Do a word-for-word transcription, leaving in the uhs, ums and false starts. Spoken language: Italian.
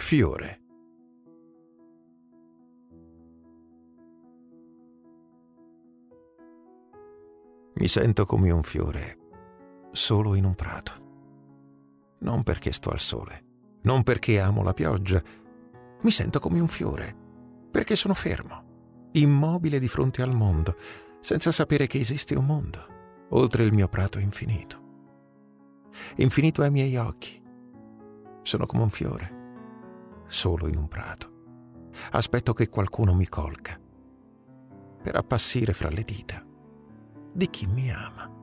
Fiore. Mi sento come un fiore solo in un prato. Non perché sto al sole, non perché amo la pioggia. Mi sento come un fiore perché sono fermo, immobile di fronte al mondo, senza sapere che esiste un mondo oltre il mio prato infinito. Infinito ai miei occhi. Sono come un fiore solo in un prato. Aspetto che qualcuno mi colga per appassire fra le dita di chi mi ama.